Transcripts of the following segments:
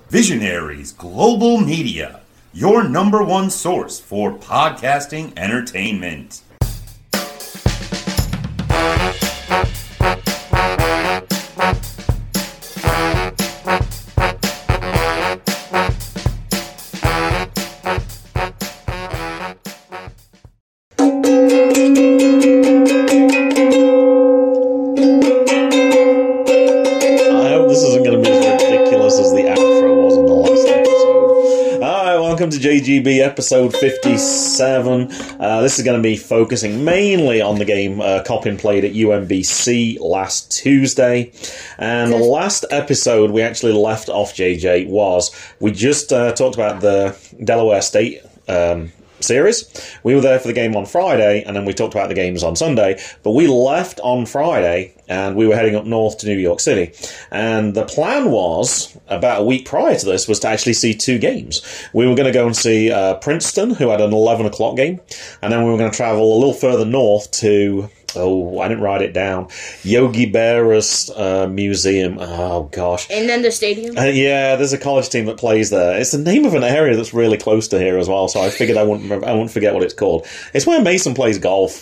Visionaries Global Media, your number one source for podcasting entertainment. Welcome to JGB episode 57. This is going to be focusing mainly on the game Coppin played at UMBC last Tuesday. And the last episode we actually left off, JJ, was we just talked about the Delaware State series. We were there for the game on Friday, and then we talked about the games on Sunday, but we left on Friday and we were heading up north to New York City. And the plan was, about a week prior to this, was to actually see two games. We were going to go and see Princeton, who had an 11 o'clock game, and then we were going to travel a little further north to... I didn't write it down. Yogi Berra's museum. Oh, gosh. And then the stadium? Yeah, there's a college team that plays there. It's the name of an area that's really close to here as well, so I figured I wouldn't forget what it's called. It's where Mason plays golf.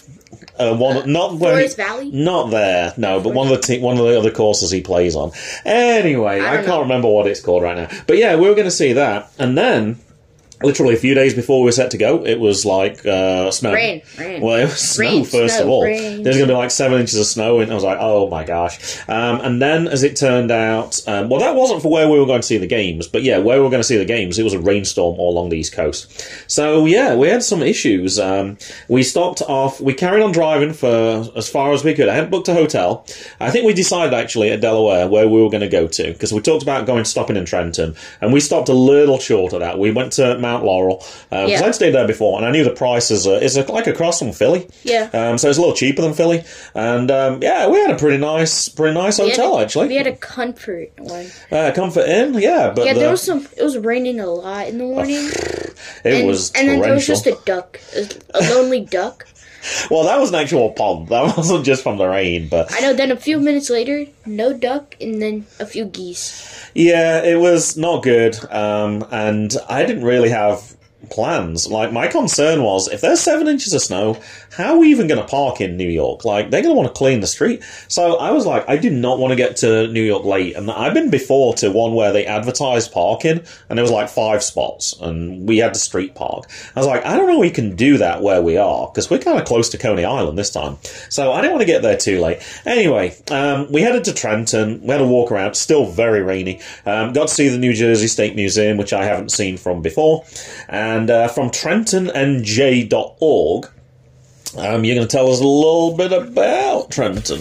Forest Valley? Not there, no, but one of the other courses he plays on. Anyway, I can't remember what it's called right now. But yeah, we were going to see that, and then... literally a few days before we were set to go, it was like snow. Rain. Well, it was snow first of all. There's going to be like 7 inches of snow, and I was like, oh my gosh. And then, as it turned out, well, that wasn't for where we were going to see the games, but yeah, where we were going to see the games, it was a rainstorm all along the East Coast. So yeah, we had some issues. We stopped off, we carried on driving for as far as we could. I hadn't booked a hotel. I think we decided actually at Delaware where we were going to go to, because we talked about stopping in Trenton, and we stopped a little short of that. We went to Mount Laurel, because I'd stayed there before, and I knew the prices is like across from Philly. Yeah. So it's a little cheaper than Philly, and yeah, we had a pretty nice hotel actually. We had a Comfort one. Comfort Inn, yeah, but there was it was raining a lot in the morning. It was torrential. And then there was just a duck, a lonely duck. Well, that was an actual pond. That wasn't just from the rain, but... I know, then a few minutes later, no duck, and then a few geese. Yeah, it was not good, and I didn't really have plans. Like, my concern was, if there's 7 inches of snow, how are we even going to park in New York? Like, they're going to want to clean the street. So I was like, I do not want to get to New York late. And I've been before to one where they advertised parking, and there was like 5 spots, and we had to street park. I was like, I don't know we can do that where we are, because we're kind of close to Coney Island this time. So I didn't want to get there too late. Anyway, we headed to Trenton. We had a walk around, still very rainy. Got to see the New Jersey State Museum, which I haven't seen from before. And from TrentonNJ.org, you're going to tell us a little bit about Trenton.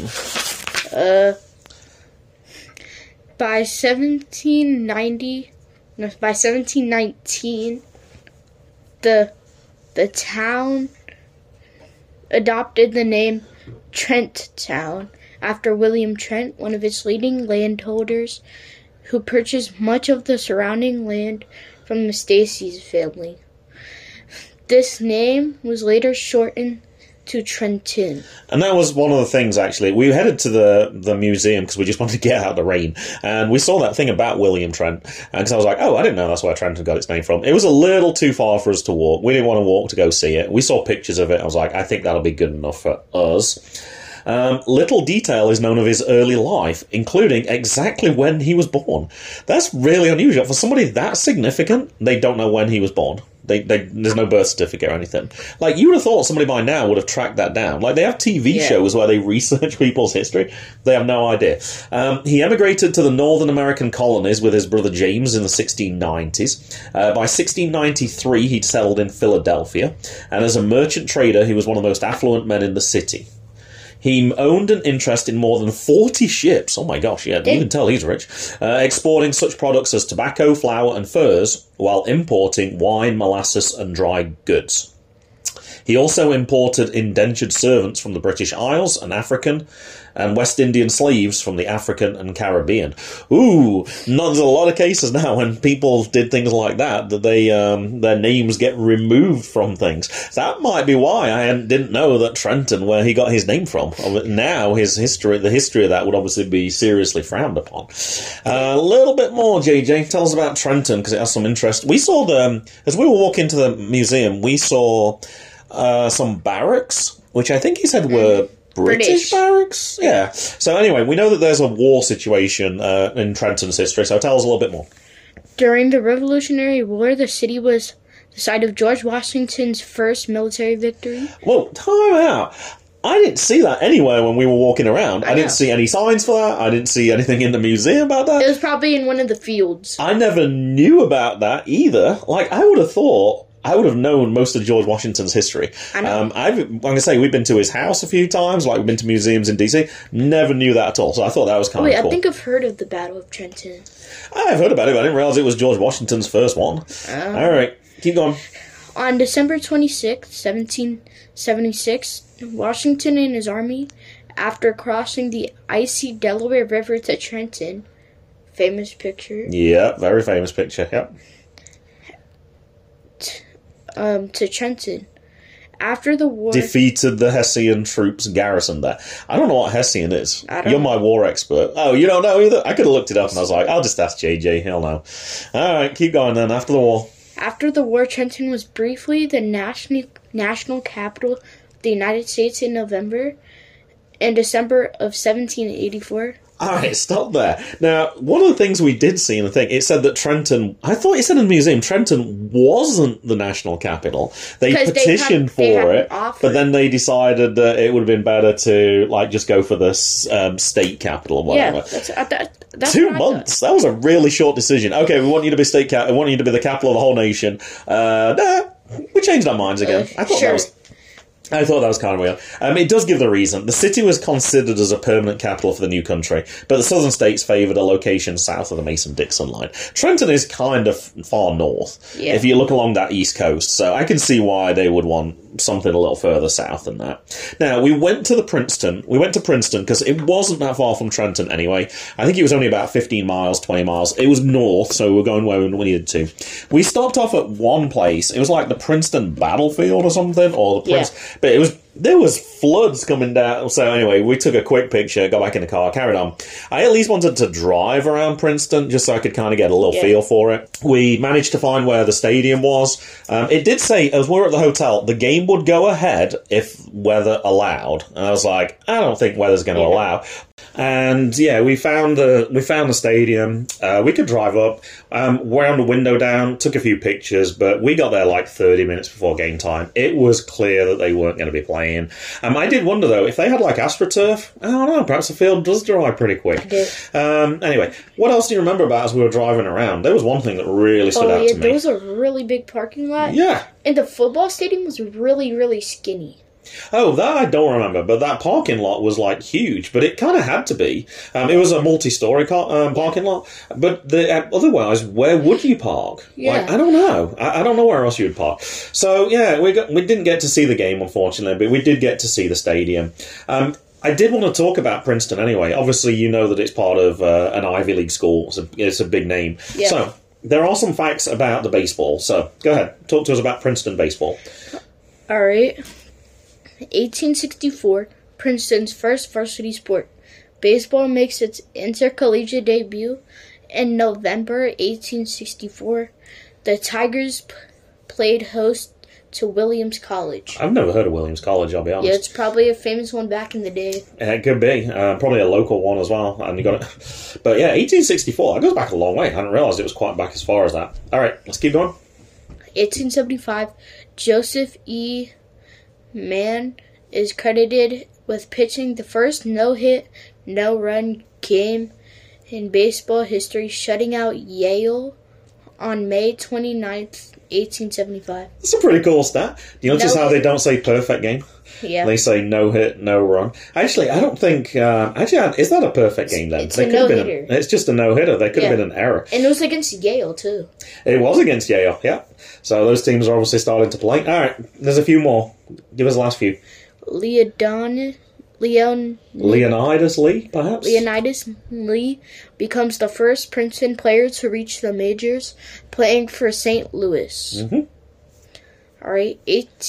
By 1719, the town adopted the name Trent Town after William Trent, one of its leading landholders, who purchased much of the surrounding land from the Stacy's family. This name was later shortened to Trenton. And that was one of the things, actually. We headed to the museum because we just wanted to get out of the rain. And we saw that thing about William Trent. And because I was like, oh, I didn't know that's where Trenton got its name from. It was a little too far for us to walk. We didn't want to walk to go see it. We saw pictures of it. I was like, I think that'll be good enough for us. Little detail is known of his early life, including exactly when he was born. That's really unusual. For somebody that significant, they don't know when he was born. There's no birth certificate or anything. Like, you would have thought somebody by now would have tracked that down. Like, they have TV shows where they research people's history. They have no idea. He emigrated to the Northern American colonies with his brother James in the 1690s. By 1693, he'd settled in Philadelphia. And as a merchant trader, he was one of the most affluent men in the city. He owned an interest in more than 40 ships. Oh my gosh, yeah, you can tell he's rich. Exporting such products as tobacco, flour, and furs, while importing wine, molasses, and dry goods. He also imported indentured servants from the British Isles and African and West Indian slaves from the African and Caribbean. Ooh, there's a lot of cases now when people did things like that they their names get removed from things. That might be why I didn't know that Trenton, where he got his name from. Now the history of that would obviously be seriously frowned upon. A little bit more, JJ. Tell us about Trenton, because it has some interest. We saw as we were walking to the museum, we saw some barracks, which I think he said were British barracks? Yeah. So anyway, we know that there's a war situation in Trenton's history, so tell us a little bit more. During the Revolutionary War, the city was the site of George Washington's first military victory. Whoa, time out. I didn't see that anywhere when we were walking around. I didn't see any signs for that. I didn't see anything in the museum about that. It was probably in one of the fields. I never knew about that either. Like, I would have known most of George Washington's history. I know. I'm going to say we've been to his house a few times, like we've been to museums in DC. Never knew that at all, so I thought that was kind of cool. I think I've heard of the Battle of Trenton. I've heard about it, but I didn't realize it was George Washington's first one. All right, keep going. On December 26, 1776, Washington and his army, after crossing the icy Delaware River to Trenton, famous picture. Yeah, very famous picture, yep. To Trenton. After the war... Defeated the Hessian troops garrisoned there. I don't know what Hessian is. You're my war expert. Oh, you don't know either? I could have looked it up and I was like, I'll just ask JJ. He'll know. All right, keep going then. After the war. After the war, Trenton was briefly the national capital of the United States in November and December of 1784. Alright, stop there. Now, one of the things we did see in the thing, it said that Trenton, I thought it said in the museum, Trenton wasn't the national capital. They petitioned for it, but then they decided that it would have been better to, like, just go for the state capital or whatever. Yeah, that's 2 months. That was a really short decision. Okay, we want you to be we want you to be the capital of the whole nation. Nah, we changed our minds again. I thought that was kind of weird. It does give the reason. The city was considered as a permanent capital for the new country, but the southern states favoured a location south of the Mason-Dixon line. Trenton is kind of far north, if you look along that east coast, so I can see why they would want something a little further south than that. Now, we went to Princeton because it wasn't that far from Trenton anyway. I think it was only about 15 miles, 20 miles. It was north, so we were going where we needed to. We stopped off at one place. It was like the Princeton battlefield or something, or the but there was floods coming down. So anyway, we took a quick picture, got back in the car, carried on. I at least wanted to drive around Princeton just so I could kind of get a little feel for it. We managed to find where the stadium was. It did say, as we were at the hotel, the game would go ahead if weather allowed. And I was like, I don't think weather's going to allow. And we found the stadium. We could drive up, wound the window down, took a few pictures, but we got there like 30 minutes before game time. It was clear that they weren't going to be playing. I did wonder though, if they had like AstroTurf, I don't know, perhaps the field does dry pretty quick. Anyway, what else do you remember about as we were driving around? There was one thing that really stood out to me. There was a really big parking lot. Yeah. And the football stadium was really, really skinny. Oh, that I don't remember, but that parking lot was, like, huge, but it kind of had to be. It was a multi-storey parking lot, but otherwise, where would you park? Yeah. Like, I don't know. I don't know where else you would park. So, yeah, we didn't get to see the game, unfortunately, but we did get to see the stadium. I did want to talk about Princeton anyway. Obviously, you know that it's part of an Ivy League school. It's a big name. Yeah. So, there are some facts about the baseball. So, go ahead. Talk to us about Princeton baseball. All right. 1864, Princeton's first varsity sport. Baseball makes its intercollegiate debut in November 1864. The Tigers played host to Williams College. I've never heard of Williams College, I'll be honest. Yeah, it's probably a famous one back in the day. It could be. Probably a local one as well. And you got it. But yeah, 1864, that goes back a long way. I hadn't realised it was quite back as far as that. All right, let's keep going. 1875, Joseph E. Mann is credited with pitching the first no-hit, no-run game in baseball history, shutting out Yale on May 29th, 1875. That's a pretty cool stat. Do you notice No how they hit. don't say perfect game? Yeah. They say no hit, no run. Actually, I don't think... is that a perfect game then? It's They a could have been no-hitter. It's just a no-hitter. There could have Yeah. been an error. And it was against Yale, too. It was against Yale, yeah. So those teams are obviously starting to play. All right, there's a few more. Give us the last few. Leonidas Lee, perhaps? Lee becomes the first Princeton player to reach the majors, playing for St. Louis. Mm-hmm. All right,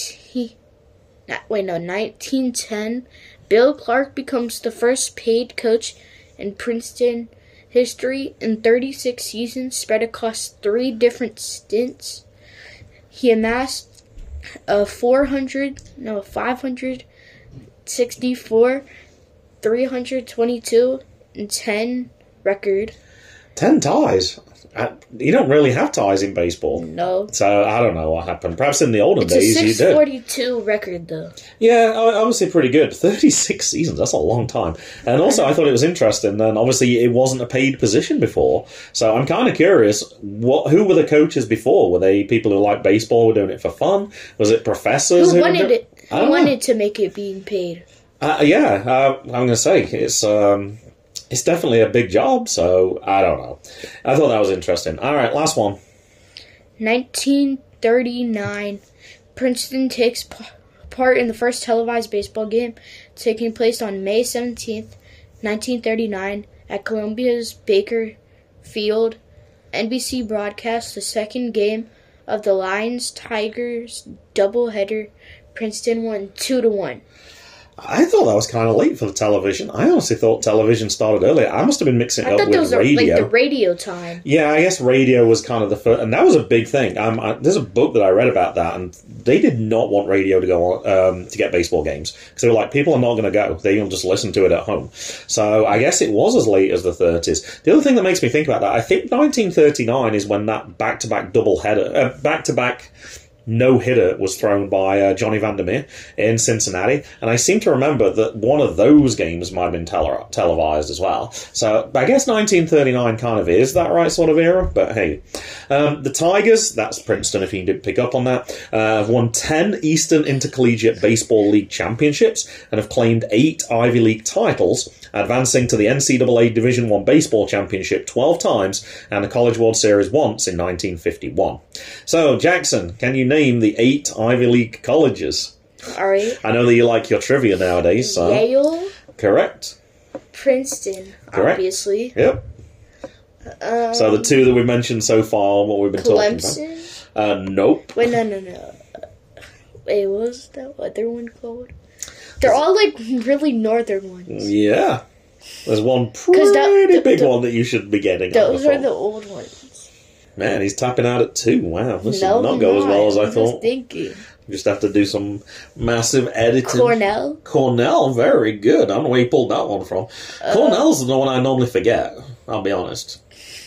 1910. Bill Clark becomes the first paid coach in Princeton history in 36 seasons spread across 3 different stints. He amassed a 564, 322, and 10 record. 10 ties. You don't really have ties in baseball. No. So I don't know what happened. Perhaps in the olden It's a days you did. 642 record, though. Yeah, obviously pretty good. 36 seasons, that's a long time. And also I thought it was interesting, and obviously it wasn't a paid position before. So I'm kind of curious, who were the coaches before? Were they people who liked baseball, were doing it for fun? Was it professors? Who were wanted it? I Who don't know. wanted to make it being paid? I'm going to say, it's definitely a big job, so I don't know. I thought that was interesting. All right, last one. 1939. Princeton takes part in the first televised baseball game, taking place on May 17th, 1939, at Columbia's Baker Field. NBC broadcasts the second game of the Lions-Tigers doubleheader. Princeton won 2-1. I thought that was kind of late for the television. I honestly thought television started earlier. I must have been mixing it I up thought that with was radio. like the radio time. Yeah, I guess radio was kind of the first, and that was a big thing. There's a book that I read about that, and they did not want radio to go on to get baseball games because they were like, people are not going to go; they will just listen to it at home. So I guess it was as late as the 30s. The other thing that makes me think about that, I think 1939 is when that back-to-back back-to-back no-hitter was thrown by Johnny Vandermeer in Cincinnati, and I seem to remember that one of those games might have been televised as well. So I guess 1939 kind of is that right sort of era, but hey. The Tigers, that's Princeton if you didn't pick up on that, have won 10 Eastern Intercollegiate Baseball League championships and have claimed 8 Ivy League titles, advancing to the NCAA Division I Baseball Championship 12 times and the College World Series once in 1951. So, Jackson, can you name the 8 Ivy League colleges? All right. I know that you like your trivia nowadays, so... Yale, Correct. Princeton, Correct. obviously. Yep. So the 2 that we've mentioned so far, what we've been talking Clemson. about. Nope. Wait, no. Wait, what was that other one called? They're all like really northern ones. Yeah. There's one pretty big one that you should be getting. Those are the old ones. Man, he's tapping out at 2. Wow, this No, did not go as well as I I'm thought. just thinking. Just have to do some massive editing. Cornell, very good. I don't know where you pulled that one from. Cornell's the one I normally forget, I'll be honest.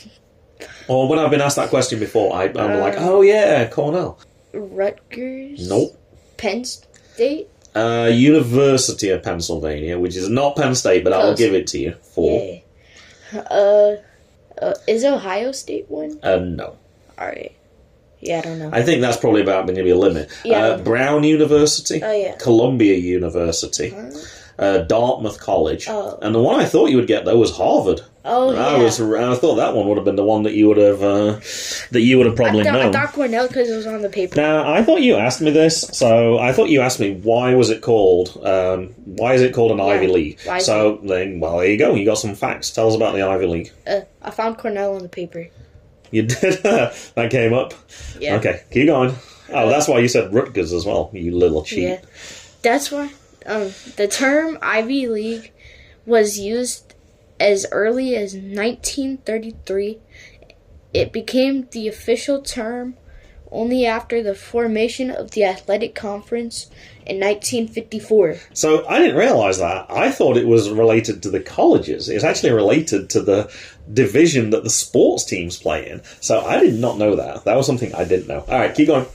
Or when I've been asked that question before, I'm like, oh yeah, Cornell. Rutgers. Nope. Penn State. University of Pennsylvania, which is not Penn State, but I'll Close. give it to you. 4. Yeah. Is Ohio State one? No. Alright. Yeah, I don't know. I think that's probably about going to be a limit. Yeah. Brown University. Oh, yeah. Columbia University. Dartmouth College. Oh. And the one I thought you would get, though, was Harvard. Oh, yeah. I thought that one would have been the one that you would have probably known. I thought Cornell because it was on the paper. Now, I thought you asked me this, so I thought you asked me why was it called, why is it called an Ivy League? So, then, well, there you go, you got some facts. Tell us about the Ivy League. I found Cornell on the paper. You did? That came up? Yeah. Okay, keep going. Oh, that's why you said Rutgers as well, you little cheat. Yeah. That's why the term Ivy League was used as early as 1933. It became the official term only after the formation of the Athletic Conference in 1954. So I didn't realize that. I thought it was related to the colleges. It's actually related to the division that the sports teams play in. So I did not know that. That was something I didn't know. All right, keep going.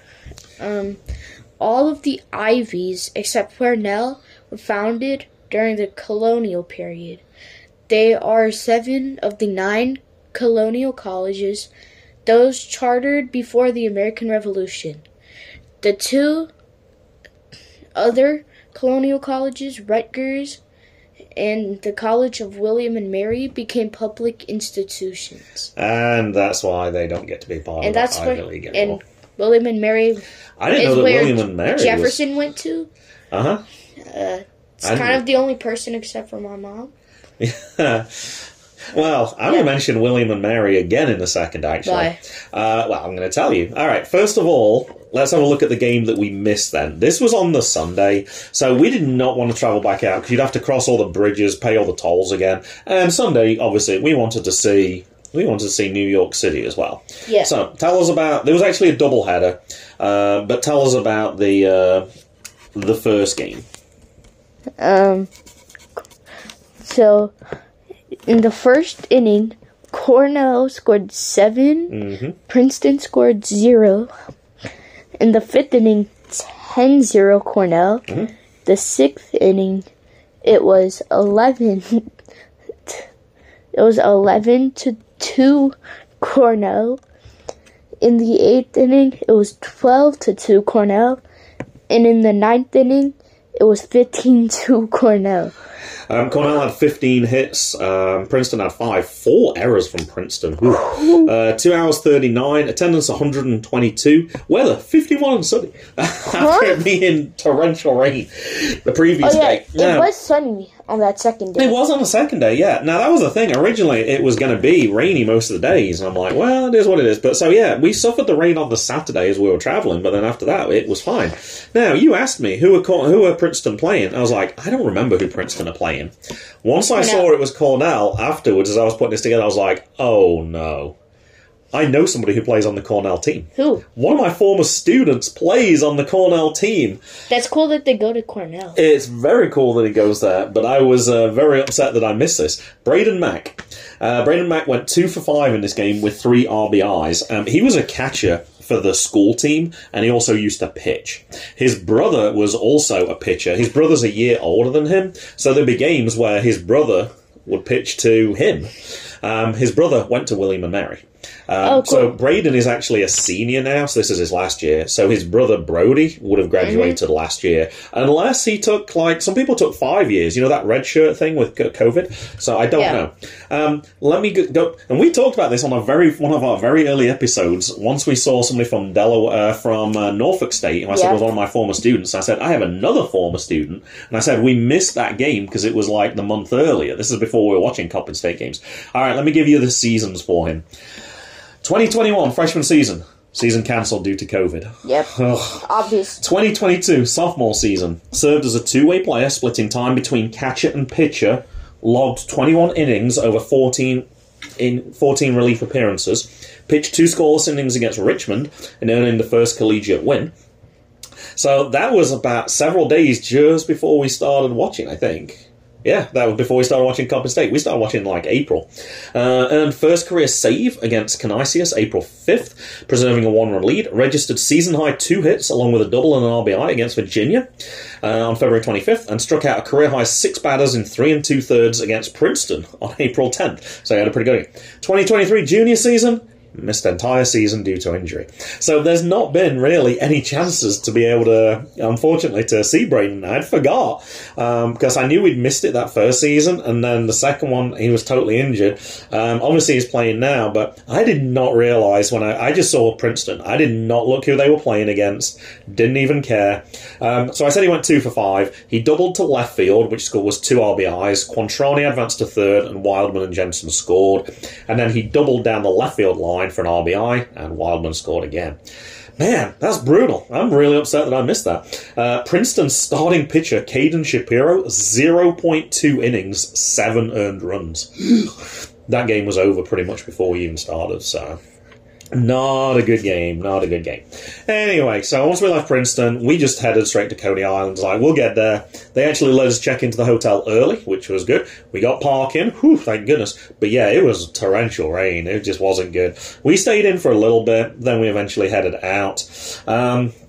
All of the Ivies, except Cornell, were founded during the colonial period. They are 7 of the 9 colonial colleges those chartered before the American Revolution. The two other colonial colleges, Rutgers and the College of William and Mary, became public institutions. And that's why they don't get to be part of the Ivy League anymore. And William and Mary I didn't know that William and Mary Jefferson went to. Uh-huh. It's kind of the only person except for my mom. Well, I'm going to mention William and Mary again in a second, actually. Why? Well, I'm going to tell you. All right, first of all, let's have a look at the game that we missed then. This was on the Sunday, so we did not want to travel back out because you'd have to cross all the bridges, pay all the tolls again. And Sunday, obviously, we wanted to see New York City as well. Yeah. So, tell us about... There was actually a doubleheader, but tell us about the first game. So, in the first inning, Cornell scored 7, Princeton scored 0. In the fifth inning, 10-0 Cornell. The sixth inning, it was 11. It was 11-2 Cornell. In the eighth inning, it was 12-2 Cornell. And in the ninth inning, it was 15-2 Cornell. Cornell had 15 hits. Princeton had 5. 4 errors from Princeton. 2 hours 39. Attendance 122. Weather 51 and sunny. After it being torrential rain the previous day. It was sunny on that second day. It was on the second day, yeah. Now, that was the thing. Originally, it was going to be rainy most of the days. And I'm like, well, it is what it is. But so, yeah, we suffered the rain on the Saturday as we were travelling. But then after that, it was fine. Now, you asked me, who are Princeton playing? I was like, I don't remember who Princeton are playing. Once I saw it was Cornell, afterwards, as I was putting this together, I was like, oh no. I know somebody who plays on the Cornell team. Who? One of my former students plays on the Cornell team. That's cool that they go to Cornell. It's very cool that he goes there, but I was very upset that I missed this. Braden Mack. Braden Mack went 2 for 5 in this game with 3 RBIs. He was a catcher for the school team, and he also used to pitch. His brother was also a pitcher. His brother's a year older than him, so there'd be games where his brother would pitch to him. His brother went to William and Mary. Cool. So Braden is actually a senior now, so this is his last year. So his brother Brody would have graduated last year, unless he took, some people took 5 years, that red shirt thing with COVID. So I don't know. Let me go, and we talked about this on one of our very early episodes. Once we saw somebody from Delaware, from Norfolk State, who I said was one of my former students. I said, I have another former student, and I said, we missed that game because it was like the month earlier. This is before we were watching Coppin State games. All right, let me give you the seasons for him. 2021 freshman season cancelled due to COVID. Yep. Obvious. 2022 sophomore season served as a two-way player, splitting time between catcher and pitcher. Logged 21 innings over 14 relief appearances. Pitched 2 scoreless innings against Richmond and earning the first collegiate win. So that was about several days just before we started watching, I think. Yeah, that was before we started watching Coppin State. We started watching in April. Earned first career save against Canisius April 5th, preserving a 1-run lead. Registered season-high 2 hits along with a double and an RBI against Virginia on February 25th, and struck out a career-high 6 batters in 3 2/3 against Princeton on April 10th. So he had a pretty good game. 2023 junior season, missed entire season due to injury. So there's not been really any chances to be able to, unfortunately, to see Braden. I'd forgot, because I knew we'd missed it that first season, and then the second one, he was totally injured. Obviously, he's playing now, but I did not realise when I just saw Princeton. I did not look who they were playing against, didn't even care. So I said he went 2 for 5. He doubled to left field, which was 2 RBIs. Quantrani advanced to third, and Wildman and Jensen scored. And then he doubled down the left field line for an RBI, and Wildman scored again. Man, that's brutal. I'm really upset that I missed that. Princeton's starting pitcher, Caden Shapiro, 0.2 innings, 7 earned runs. That game was over pretty much before we even started, so... Not a good game. Anyway, so once we left Princeton, we just headed straight to Coney Island. We'll get there. They actually let us check into the hotel early, which was good. We got parking. Whew, thank goodness. But yeah, it was torrential rain. It just wasn't good. We stayed in for a little bit, then we eventually headed out.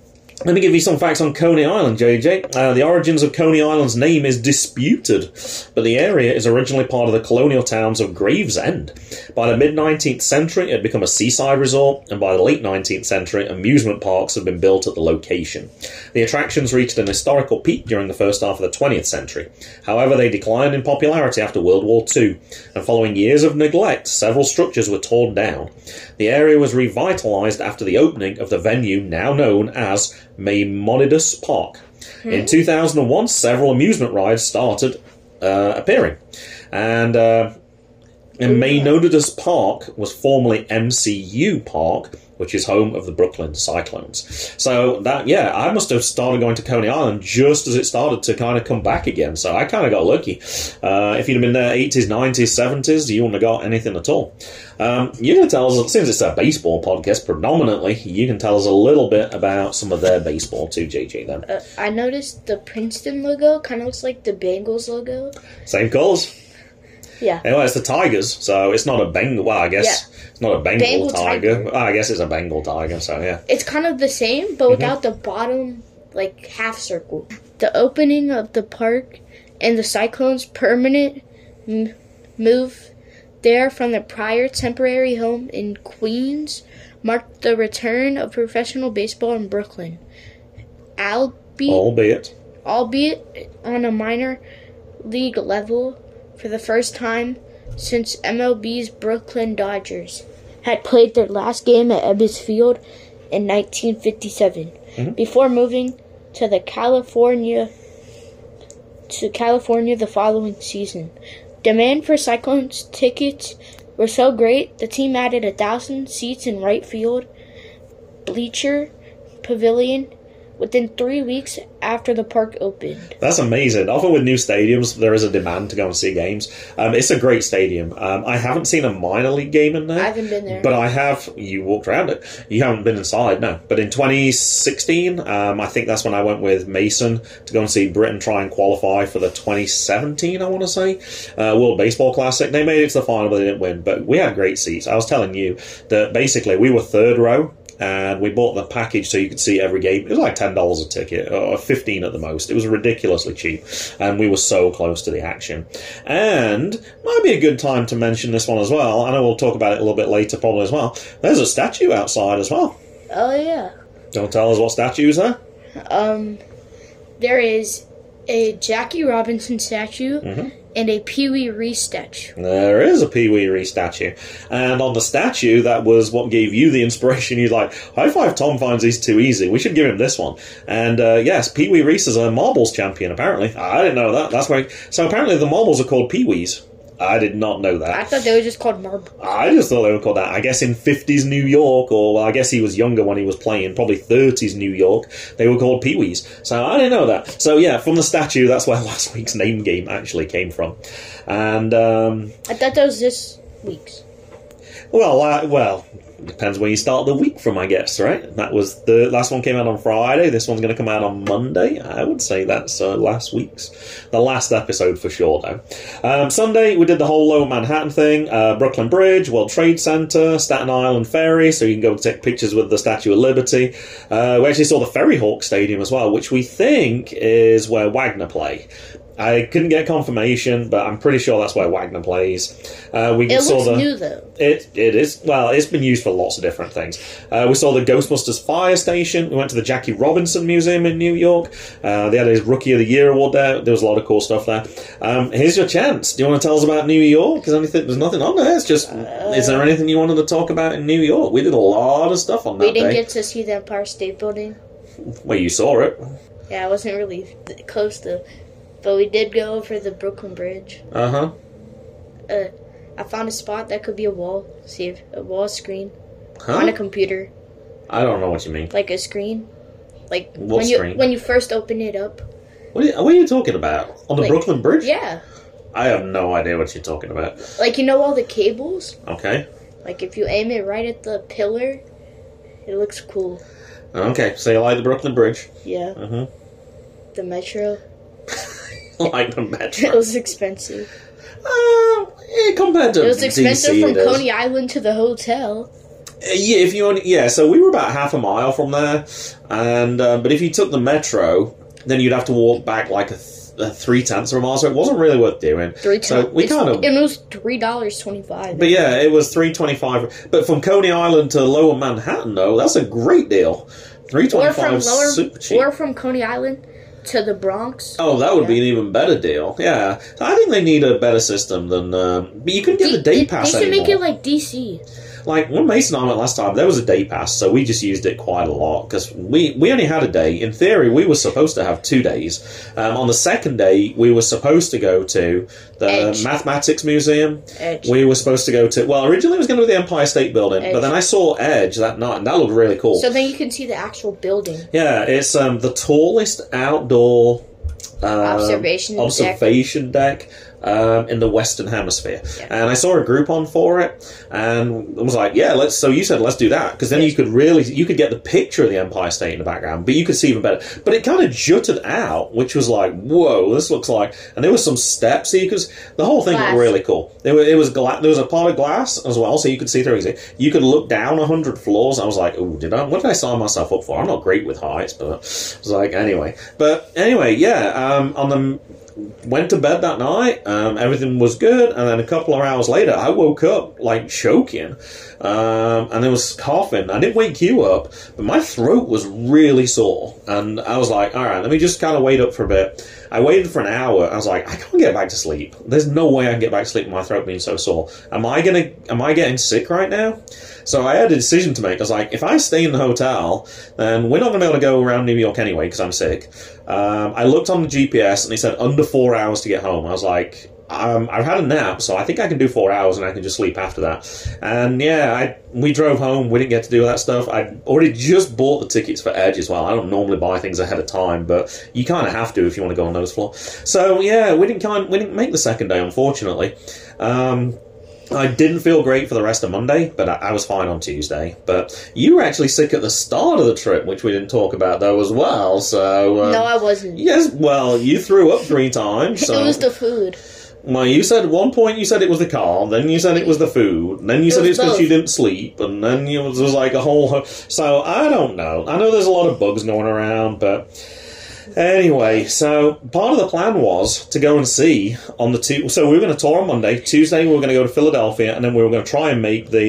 Let me give you some facts on Coney Island, JJ. The origins of Coney Island's name is disputed, but the area is originally part of the colonial towns of Gravesend. By the mid-19th century, it had become a seaside resort, and by the late 19th century, amusement parks had been built at the location. The attractions reached an historical peak during the first half of the 20th century. However, they declined in popularity after World War II, and following years of neglect, several structures were torn down. The area was revitalised after the opening of the venue now known as Maimonides Park. In 2001, several amusement rides started appearing. And Maimonides Park was formerly MCU Park, which is home of the Brooklyn Cyclones. So that, yeah, I must have started going to Coney Island just as it started to kind of come back again. So I kind of got lucky. If you'd have been there 80s, 90s, 70s, you wouldn't have got anything at all. You can tell us, since it's a baseball podcast predominantly, you can tell us a little bit about some of their baseball too, JJ, then. I noticed the Princeton logo kind of looks like the Bengals logo. Same colours. Yeah. Anyway, it's the Tigers, so it's not a Bengal. Well, I guess it's not a Bengal tiger. Well, I guess it's a Bengal tiger, so yeah. It's kind of the same, but without the bottom, like, half circle. The opening of the park and the Cyclones' permanent move there from their prior temporary home in Queens marked the return of professional baseball in Brooklyn. Albeit on a minor league level, for the first time since MLB's Brooklyn Dodgers had played their last game at Ebbets Field in 1957, before moving to California the following season. Demand for Cyclones tickets were so great, the team added 1,000 seats in right field bleacher pavilion within 3 weeks after the park opened. That's amazing. Often with new stadiums, there is a demand to go and see games. It's a great stadium. I haven't seen a minor league game in there. I haven't been there. But I have. You walked around it. You haven't been inside, no. But in 2016, I think that's when I went with Mason to go and see Britain try and qualify for the 2017, I want to say, World Baseball Classic. They made it to the final, but they didn't win. But we had great seats. I was telling you that basically we were third row, and we bought the package so you could see every game. It was like $10 a ticket, or $15 at the most. It was ridiculously cheap, and we were so close to the action. And might be a good time to mention this one as well. I know we'll talk about it a little bit later probably as well. There's a statue outside as well. Oh, yeah. Don't tell us what statue is there? There is a Jackie Robinson statue and a Pee Wee Reese statue. There is a Pee Wee Reese statue. And on the statue, that was what gave you the inspiration. You're like, high five, Tom finds these too easy. We should give him this one. And yes, Pee Wee Reese is a marbles champion, apparently. I didn't know that. That's right. So apparently the marbles are called Pee Wees. I did not know that. I thought they were just called marbles. I just thought they were called that. I guess in 50s New York, or well, I guess he was younger when he was playing, probably 30s New York, they were called Pee-wees. So I didn't know that. So yeah, from the statue, that's where last week's name game actually came from. And I thought that was this week's. Well, depends when you start the week from, I guess, right? That was the last one came out on Friday. This one's going to come out on Monday. I would say that's last week's. The last episode for sure, though. Sunday, we did the whole Lower Manhattan thing. Brooklyn Bridge, World Trade Center, Staten Island Ferry, so you can go take pictures with the Statue of Liberty. We actually saw the Ferry Hawk Stadium as well, which we think is where Wagner play. I couldn't get confirmation, but I'm pretty sure that's where Wagner plays. It looks new, though. It is. Well, it's been used for lots of different things. We saw the Ghostbusters Fire Station. We went to the Jackie Robinson Museum in New York. They had his Rookie of the Year award there. There was a lot of cool stuff there. Here's your chance. Do you want to tell us about New York? There's nothing on there. It's just, is there anything you wanted to talk about in New York? We did a lot of stuff on that day. We didn't get to see the Empire State Building. Well, you saw it. Yeah, I wasn't really close to... But we did go over the Brooklyn Bridge. Uh-huh. I found a spot that could be a wall. See, a wall screen. Huh? On a computer. I don't know what you mean. Like a screen. Like what screen? When you first open it up. What are you talking about? On the Brooklyn Bridge? Yeah. I have no idea what you're talking about. Like, you know all the cables? Okay. Like, if you aim it right at the pillar, it looks cool. Okay, so you like the Brooklyn Bridge? Yeah. Uh-huh. The metro. Like the metro. It was expensive. Compared to it was expensive DC, from Coney Island to the hotel. Yeah, if you only, so we were about half a mile from there, and but if you took the metro, then you'd have to walk back like a 3/10 of a mile, so it wasn't really worth doing. So we kind of, it was $3.25. but yeah, it was $3.25. But from Coney Island to Lower Manhattan, though, that's a great deal. $3.25 super cheap. Or from Coney Island to the Bronx. Oh, that would be an even better deal. Yeah, so I think they need a better system than. But you couldn't get the day pass anymore. They should make it like DC. Like, when Mason and I went last time, there was a day pass, so we just used it quite a lot, because we only had a day. In theory, we were supposed to have 2 days. On the second day, we were supposed to go to the Edge. Mathematics Museum. Edge. We were supposed to go to... Well, originally it was going to be the Empire State Building, but then I saw Edge that night, and that looked really cool. So then you can see the actual building. Yeah, it's the tallest outdoor... observation deck in the Western Hemisphere. Yeah. And I saw a Groupon for it, and I was like, yeah, so you said let's do that, because then you could get the picture of the Empire State in the background, but you could see even better. But it kind of jutted out, which was like, whoa, this looks like... And there was some steps, so the whole thing looked really cool. There was a part of glass as well, so you could see through easy. You could look down 100 floors. I was like, oh, what did I sign myself up for? I'm not great with heights, but I was like, anyway. But anyway, went to bed that night, everything was good, and then a couple of hours later I woke up like choking, and there was coughing. I didn't wake you up, but my throat was really sore, and I was like, alright, let me just kind of wait up for a bit. I waited for an hour. I was like, I can't get back to sleep. There's no way I can get back to sleep with my throat being so sore. Am I getting sick right now? So I had a decision to make. I was like, if I stay in the hotel, then we're not going to be able to go around New York anyway, because I'm sick. I looked on the GPS, and it said under 4 hours to get home. I was like, I've had a nap, so I think I can do 4 hours, and I can just sleep after that. And yeah, we drove home. We didn't get to do that stuff. I already just bought the tickets for Edge as well. I don't normally buy things ahead of time, but you kind of have to if you want to go on those floors. So yeah, we didn't make the second day, unfortunately. I didn't feel great for the rest of Monday, but I was fine on Tuesday. But you were actually sick at the start of the trip, which we didn't talk about, though, as well. So no, I wasn't. Yes, well, you threw up 3 times. So. It was the food. Well, you said at one point you said it was the car, then you said it was the food, and then you said it was because you didn't sleep, and then it was like a whole... So, I don't know. I know there's a lot of bugs going around, but... Anyway, so part of the plan was to go and see on the two... So we were going to tour on Monday. Tuesday we were going to go to Philadelphia, and then we were going to try and make the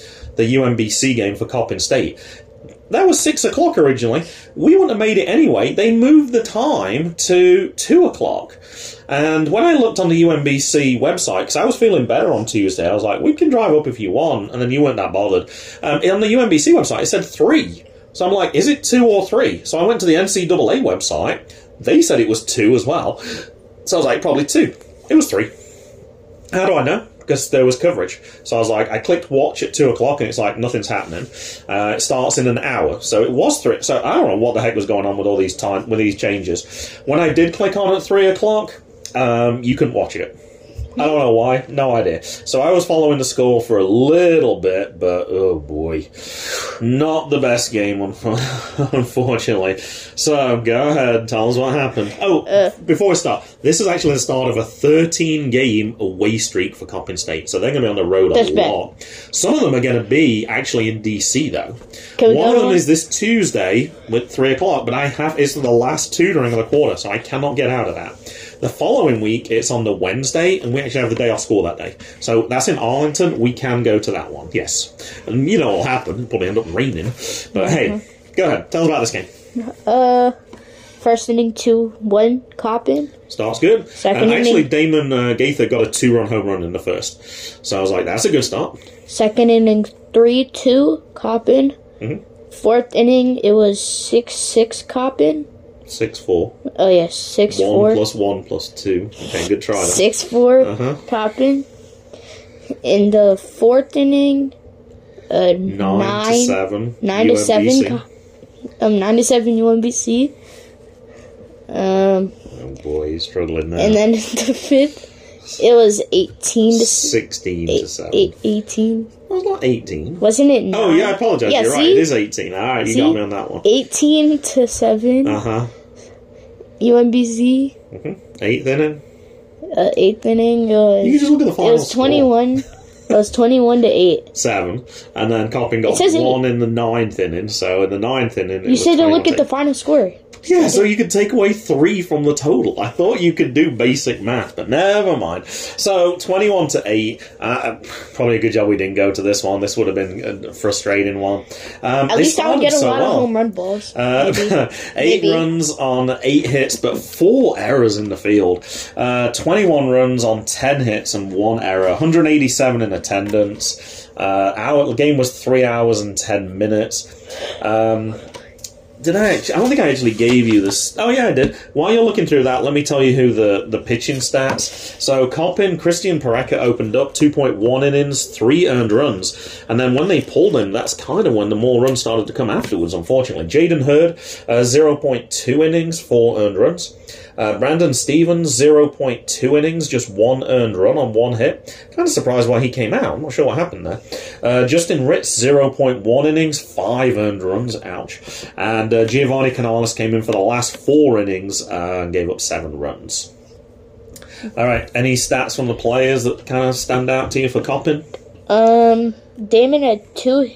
UMBC game for Coppin State. That was 6 o'clock originally. We wouldn't have made it anyway. They moved the time to 2 o'clock. And when I looked on the UMBC website, because I was feeling better on Tuesday, I was like, we can drive up if you want. And then you weren't that bothered. On the UMBC website, it said 3. So I'm like, is it 2 or 3? So I went to the NCAA website. They said it was 2 as well. So I was like, probably 2. It was 3. How do I know? Because there was coverage. So I was like, I clicked watch at 2 o'clock, and it's like, nothing's happening. It starts in an hour. So it was 3. So I don't know what the heck was going on with all these with these changes. When I did click on at 3 o'clock, you couldn't watch it. I don't know why. No idea. So I was following the score for a little bit, but oh boy. Not the best game, unfortunately. So go ahead, tell us what happened. Oh, before we start, this is actually the start of a 13-game away streak for Coppin State. So they're going to be on the road a lot. Some of them are going to be actually in DC, though. One of them is this Tuesday at 3 o'clock, but it's the last tutoring of the quarter, so I cannot get out of that. The following week, it's on the Wednesday, and we actually have the day off school that day. So that's in Arlington. We can go to that one, yes. And you know what will happen. It'll probably end up raining. But hey, go ahead. Tell us about this game. First inning, 2-1, Coppin. Starts good. Second inning. Actually, Damon Gaither got a 2-run home run in the first. So I was like, that's a good start. Second inning, 3-2, Coppin. Mm-hmm. Fourth inning, it was 6-6, Coppin. 6-4. Oh, yes, 6-4. 1 plus 1 plus 2. Okay, good try. 6-4, Coppin. In the fourth inning, 9-7. 9-7. 9-7 UMBC. Oh boy, he's struggling there. And then in the fifth, it was 16-7. 18. Well, it's not 18. Wasn't it 9? Oh, yeah, I apologize. Yeah, You're right. It is 18. All right, you got me on that one. 18-7. UMBC. Eighth inning. Eighth inning. You can just look at the final It was 21. It was 21-8. 7. And then Coppin got says 1 in the 9th inning. So in the 9th inning, You said to look at the final score. Yeah, so you could take away 3 from the total. I thought you could do basic math, but never mind. So 21-8. Probably a good job we didn't go to this one. This would have been a frustrating one. At least I would get a lot of home run balls. 8 runs on 8 hits, but 4 errors in the field. 21 runs on 10 hits and 1 error. 187 in attendance. The game was 3 hours and 10 minutes. Did I don't think I actually gave you this. Oh, yeah, I did. While you're looking through that, let me tell you who the pitching stats. So, Coppin, Christian Pareca opened up 2.1 innings, 3 earned runs. And then when they pulled him, that's kind of when the more runs started to come afterwards, unfortunately. Jaden Hurd, 0.2 innings, 4 earned runs. Brandon Stevens, 0.2 innings, just 1 earned run on 1 hit. Kind of surprised why he came out. I'm not sure what happened there. Justin Ritz, 0.1 innings, 5 earned runs. Ouch. And Giovanni Canales came in for the last 4 innings and gave up 7 runs. All right. Any stats from the players that kind of stand out to you for Coppin? Damon had 2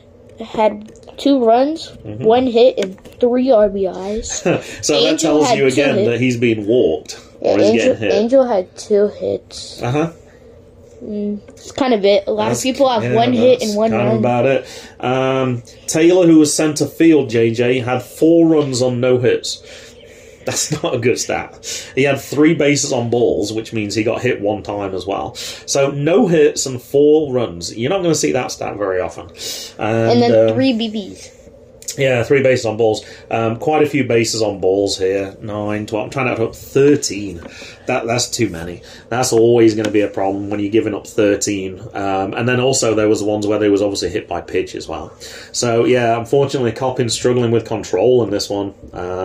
runs, 1 hit, and 3 RBIs. So Angel that tells had you 2 again hits. that he's being walked. Or Yeah, he's getting hit. Angel had 2 hits. It's kind of it. A lot of people have 1 hit and 1 kind run. of about it. Taylor, who was centre field, JJ, had 4 runs on no hits. That's not a good stat. He had 3 bases on balls, which means he got hit 1 time as well. So no hits and 4 runs. You're not going to see that stat very often. And then 3 BBs. Yeah, 3 bases on balls. Quite a few bases on balls here. 9, 12. I'm trying to add up 13. That's too many. That's always going to be a problem when you're giving up 13. And then also there was the ones where they was obviously hit by pitch as well. So yeah, unfortunately, Coppin's struggling with control in this one.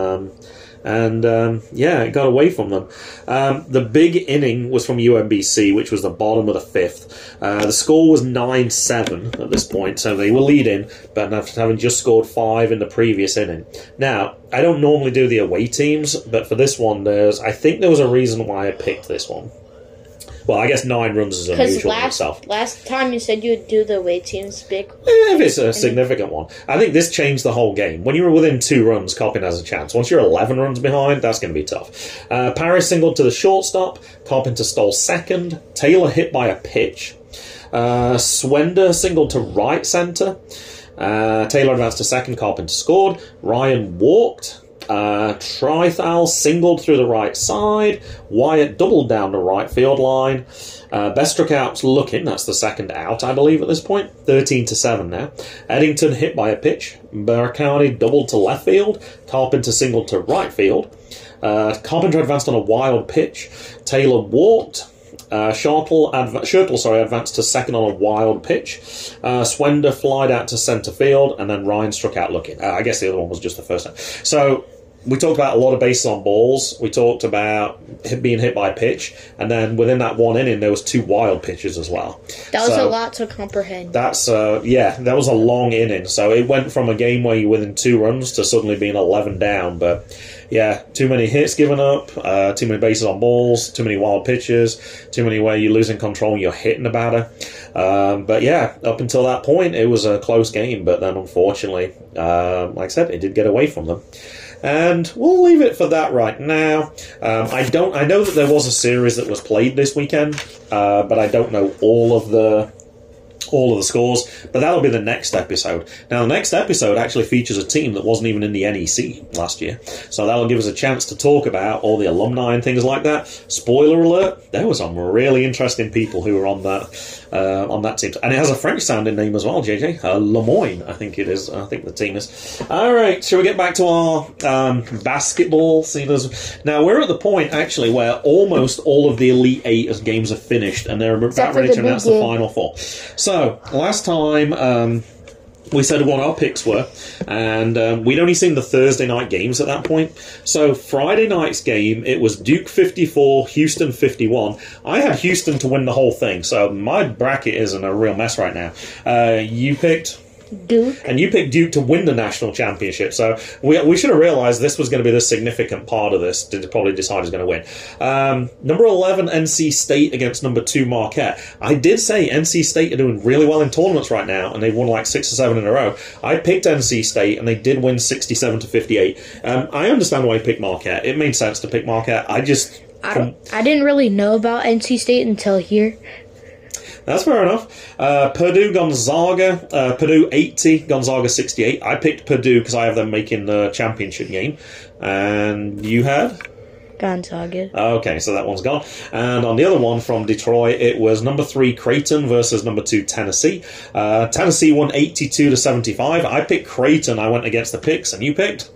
It got away from them. The big inning was from UMBC, which was the bottom of the 5th. The score was 9-7 at this point, so they were leading, but after having just scored 5 in the previous inning. Now, I don't normally do the away teams, but for this one, I think there was a reason why I picked this one. Well, I guess 9 runs is unusual in itself. Last time you said you would do the away teams big. If it's a significant one. I think this changed the whole game. When you were within 2 runs, Coppin has a chance. Once you're 11 runs behind, that's going to be tough. Paris singled to the shortstop. Carpenter stole second. Taylor hit by a pitch. Swender singled to right centre. Taylor advanced to second. Carpenter scored. Ryan walked. Trithal singled through the right side. Wyatt doubled down the right field line. Best struck out looking. That's the second out, I believe, at this point. 13-7 now. Eddington hit by a pitch. Barakani doubled to left field. Carpenter singled to right field. Carpenter advanced on a wild pitch. Taylor walked. Shirtle advanced to second on a wild pitch. Swender flied out to centre field, and then Ryan struck out looking. I guess the other one was just the first time. So we talked about a lot of bases on balls. We talked about being hit by a pitch, and then within that 1 inning, there was 2 wild pitches as well. That was a lot to comprehend. That was a long inning. So it went from a game where you're within 2 runs to suddenly being 11 down, but yeah, too many hits given up, too many bases on balls, too many wild pitches, too many where you're losing control and you're hitting the batter. But yeah, up until that point, it was a close game. But then, unfortunately, like I said, it did get away from them. And we'll leave it for that right now. I know that there was a series that was played this weekend, but I don't know all of the scores, but that'll be the next episode. Now, the next episode actually features a team that wasn't even in the NEC last year, so that'll give us a chance to talk about all the alumni and things like that. Spoiler alert, there were some really interesting people who were on that team, and it has a French-sounding name as well, JJ. Lemoyne, I think it is. I think the team is. All right, shall we get back to our basketball scenes? Now, we're at the point, actually, where almost all of the Elite 8 games are finished, and they're about ready to announce the Final Four. So, last time we said what our picks were, and we'd only seen the Thursday night games at that point. So, Friday night's game, it was Duke 54, Houston 51. I had Houston to win the whole thing, so my bracket is in a real mess right now. You picked Duke. And you picked Duke to win the national championship. So we should have realised this was going to be the significant part of this to probably decide who's going to win. Number 11, NC State against number 2, Marquette. I did say NC State are doing really well in tournaments right now, and they've won like 6 or 7 in a row. I picked NC State, and they did win 67-58. I understand why you picked Marquette. It made sense to pick Marquette. I didn't really know about NC State until here. That's fair enough. Purdue, Gonzaga. Purdue 80, Gonzaga 68. I picked Purdue because I have them making the championship game. And you had? Gonzaga. Okay, so that one's gone. And on the other one from Detroit, it was number 3 Creighton versus number 2 Tennessee. Tennessee won 82-75. I picked Creighton. I went against the picks, and you picked?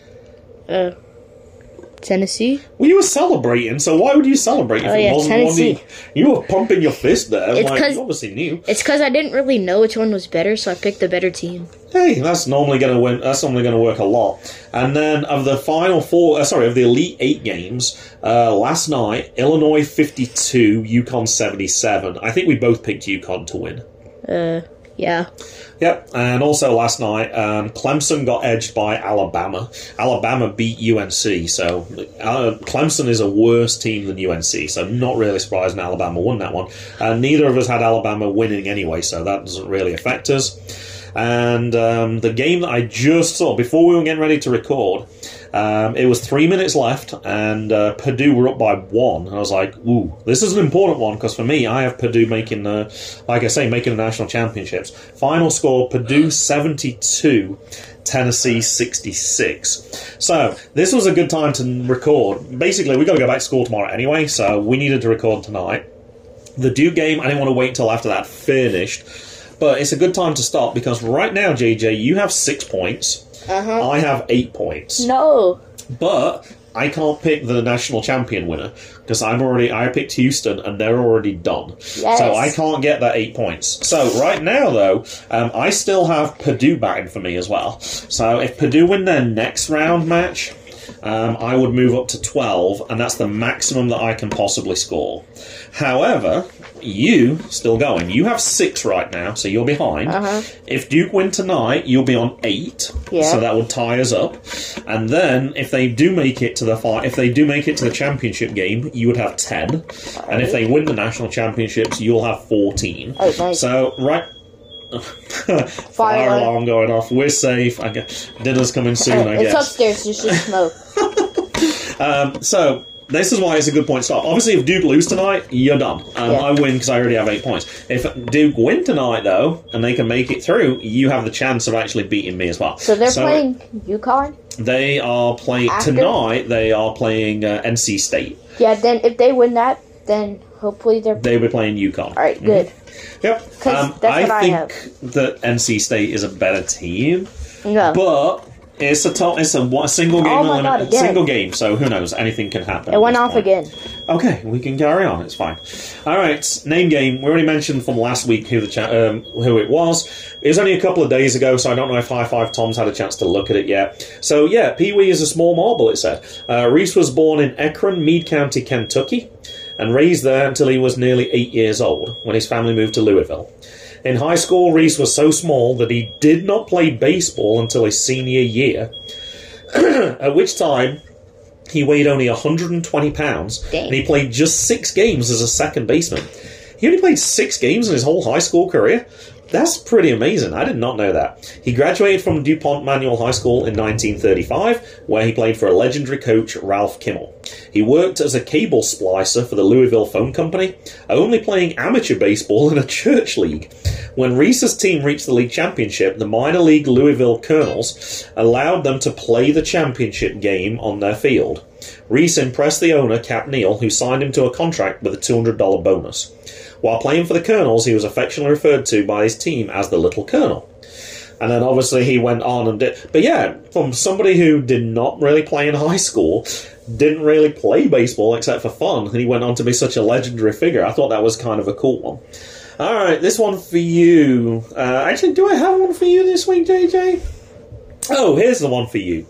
Tennessee? Well, you were celebrating, so why would you celebrate if it wasn't Tennessee. one you were pumping your fist there. It's you obviously knew. It's because I didn't really know which one was better, so I picked the better team. Hey, that's normally going to win. That's normally going to work a lot. And then of the final 4, of the Elite 8 games, last night, Illinois 52, UConn 77. I think we both picked UConn to win. Yeah. Yep, and also last night, Clemson got edged by Alabama. Alabama beat UNC, so Clemson is a worse team than UNC, so not really surprising Alabama won that one. Neither of us had Alabama winning anyway, so that doesn't really affect us. And the game that I just saw, before we were getting ready to record, it was 3 minutes left, and Purdue were up by 1. And I was like, ooh, this is an important one, because for me, I have Purdue making the national championships. Final score, Purdue 72, Tennessee 66. So, this was a good time to record. Basically, we've got to go back to school tomorrow anyway, so we needed to record tonight. The Duke game, I didn't want to wait until after that finished, but it's a good time to start, because right now, JJ, you have 6 points. Uh-huh. I have 8 points. No. But I can't pick the national champion winner because I picked Houston and they're already done. Yes. So I can't get that 8 points. So right now, though, I still have Purdue batting for me as well. So if Purdue win their next round match, I would move up to 12, and that's the maximum that I can possibly score. However, you still going. You have 6 right now, so you're behind. Uh-huh. If Duke win tonight, you'll be on 8. Yeah. So that would tie us up. And then if they do make it to the championship game, you would have 10. Right. And if they win the national championships, you'll have 14. Oh, nice. So fire alarm going off. We're safe. Dinner's coming soon, I guess. It's upstairs. There's just smoke. So this is why it's a good point to start. Obviously, if Duke lose tonight, you're done. I win because I already have 8 points. If Duke win tonight, though, and they can make it through, you have the chance of actually beating me as well. So they're playing UConn? They are playing... Tonight, they are playing NC State. Yeah, then if they win that, then hopefully they'll be playing UConn. All right, good. Mm-hmm. Yep. That's what I think that NC State is a better team. No. But... It's a single game. Oh my God, again. Single game, so who knows? Anything can happen. It went off again. Okay, we can carry on. It's fine. All right, name game. We already mentioned from last week who it was. It was only a couple of days ago, so I don't know if High Five Tom's had a chance to look at it yet. So yeah, Pee Wee is a small marble. It said Reese was born in Akron, Meade County, Kentucky, and raised there until he was nearly 8 years old when his family moved to Louisville. In high school, Reese was so small that he did not play baseball until his senior year, at which time he weighed only 120 pounds, and he played just 6 games as a second baseman. He only played 6 games in his whole high school career? That's pretty amazing. I did not know that. He graduated from DuPont Manual High School in 1935, where he played for a legendary coach, Ralph Kimmel. He worked as a cable splicer for the Louisville Phone Company, only playing amateur baseball in a church league. When Reese's team reached the league championship, the minor league Louisville Colonels allowed them to play the championship game on their field. Reese impressed the owner, Cap Neal, who signed him to a contract with a $200 bonus. While playing for the Colonels, he was affectionately referred to by his team as the Little Colonel. And then obviously he went on and did... But yeah, from somebody who did not really play in high school, didn't really play baseball except for fun, and he went on to be such a legendary figure, I thought that was kind of a cool one. Alright, this one for you. Actually, do I have one for you this week, JJ? Oh, here's the one for you.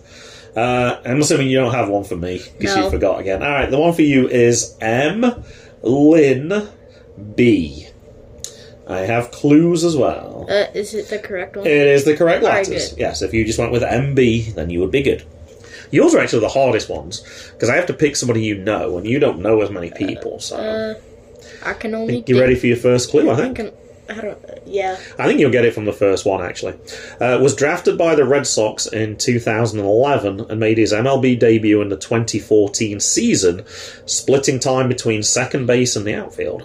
I'm assuming you don't have one for me, because you forgot again. Alright, the one for you is M. Lynn B. I have clues as well. Is it the correct one? It is the correct All right, letters. good. Yes, if you just went with MB, then you would be good. Yours are actually the hardest ones, because I have to pick somebody you know, and you don't know as many people, so... I can only you ready for your first clue, I think? Yeah. I think you'll get it from the first one, actually. Was drafted by the Red Sox in 2011 and made his MLB debut in the 2014 season, splitting time between second base and the outfield.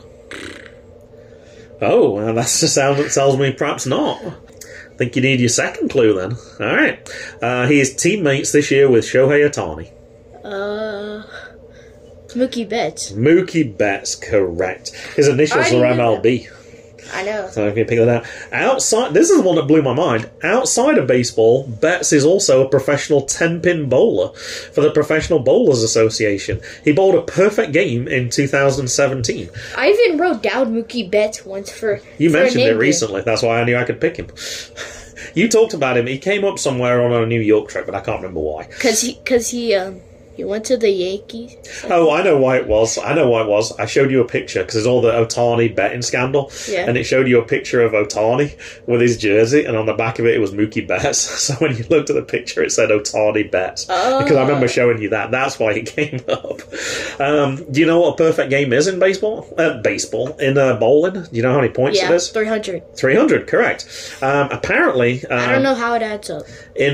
Oh, well, that's the sound that tells me perhaps not. I think you need your second clue then. All right. He is teammates this year with Shohei Ohtani. It's Mookie Betts. Mookie Betts, correct. His initials are MLB. I know. So if you pick that out. Outside, this is the one that blew my mind. Outside of baseball, Betts is also a professional 10-pin bowler for the Professional Bowlers Association. He bowled a perfect game in 2017. I even wrote down Mookie Betts once for... You for mentioned a it name recently. That's why I knew I could pick him. You talked about him. He came up somewhere on a New York trip, but I can't remember why. Because he went to the Yankees. Oh, I know why it was. I showed you a picture because it's all the Ohtani betting scandal. Yeah. And it showed you a picture of Ohtani with his jersey, and on the back of it was Mookie Betts. So when you looked at the picture, it said Ohtani Betts. Oh. Because I remember showing you that. That's why it came up. Do you know what a perfect game is in baseball? In bowling? Do you know how many points it is? 300. 300, correct. Apparently... I don't know how it adds up.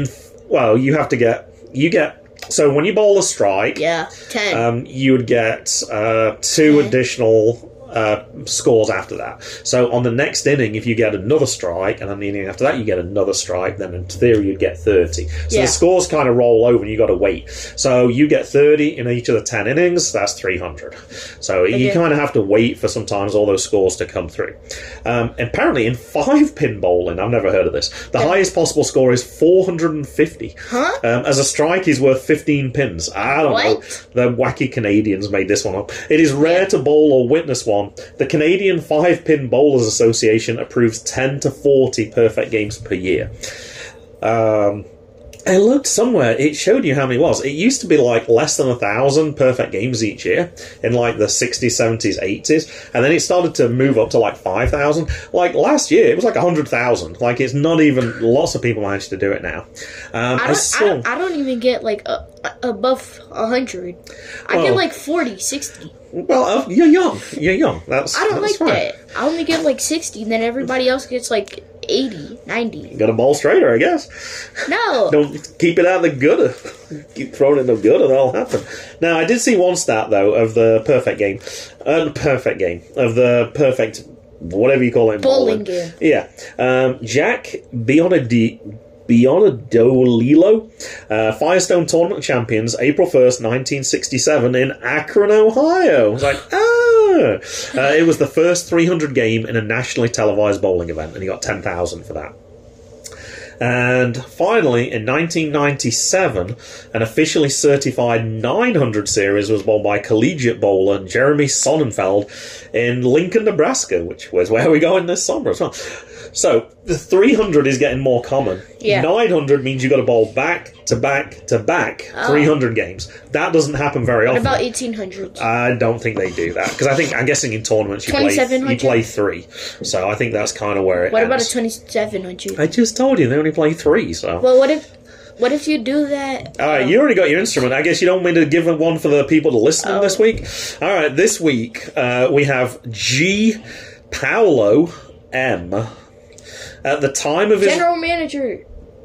You get... So when you bowl a strike, 10. you would get 2 additional scores after that. So on the next inning, if you get another strike, and on the inning after that you get another strike, then in theory you'd get 30. So the scores kind of roll over and you got to wait. So you get 30 in each of the 10 innings, that's 300. So you kind of have to wait for sometimes all those scores to come through. Apparently in 5-pin bowling, I've never heard of this, the highest possible score is 450. Huh? As a strike is worth 15 pins. I don't know. The wacky Canadians made this one up. It is rare to bowl or witness one. The Canadian 5-Pin Bowlers Association approves 10 to 40 perfect games per year. I looked somewhere, it showed you how many it was. It used to be like less than 1,000 perfect games each year in like the 60s, 70s, 80s, and then it started to move up to like 5,000. Like last year, it was like 100,000. Like it's not even, lots of people managed to do it now. I don't even get like above 100. I get like 40, 60. Well, you're young. I don't like that. I only get like 60, and then everybody else gets like 80, 90. You got a ball straighter, I guess. No. Don't keep it out of the gutter. Keep throwing it in the gutter, that'll happen. Now, I did see one stat, though, of the perfect game. Of the perfect, whatever you call it. Bowling game. Yeah. Jack Bionadolilo, Firestone Tournament champions, April 1st, 1967, in Akron, Ohio. I was like, it was the first 300 game in a nationally televised bowling event, and he got 10,000 for that. And finally, in 1997, an officially certified 900 series was bowled by collegiate bowler Jeremy Sonnenfeld in Lincoln, Nebraska, which was where we're going this summer as well. So, the 300 is getting more common. Yeah. 900 means you've got to bowl back to back to back 300 games. That doesn't happen very often. What about 1800s? I don't think they do that. Because I'm guessing in tournaments you play 3. So I think that's kind of where it What ends. about a 2700? I just told you, they only play 3, so... Well, what if you do that? Alright, you already got your instrument. I guess you don't want me to give one for the people to listen to this week? Alright, this week we have G. Paolo M. At the time of his... General manager.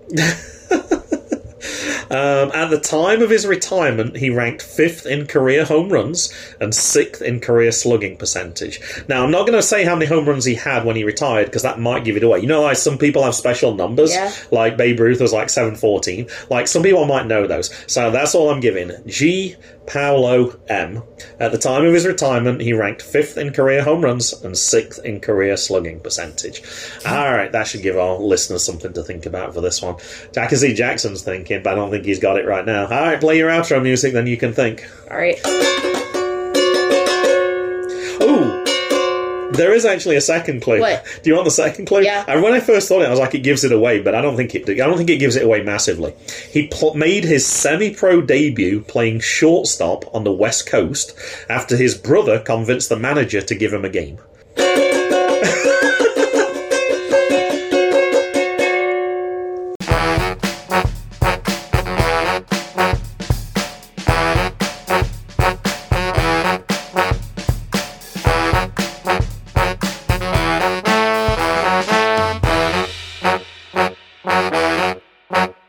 At the time of his retirement, he ranked 5th in career home runs and 6th in career slugging percentage. Now, I'm not going to say how many home runs he had when he retired, because that might give it away. You know, like some people have special numbers, like Babe Ruth was like 714. Like, some people might know those. So that's all I'm giving. G. Paolo M. At the time of his retirement, he ranked 5th in career home runs and 6th in career slugging percentage. Alright, that should give our listeners something to think about for this one. I can see Jackson's thinking, but I don't think he's got it right now. Alright, play your outro music, then you can think. Alright. Ooh! There is actually a second clue. What? Do you want the second clue? Yeah. And when I first thought it, I was like, it gives it away, but I don't think it gives it away massively. He made his semi-pro debut playing shortstop on the West Coast after his brother convinced the manager to give him a game.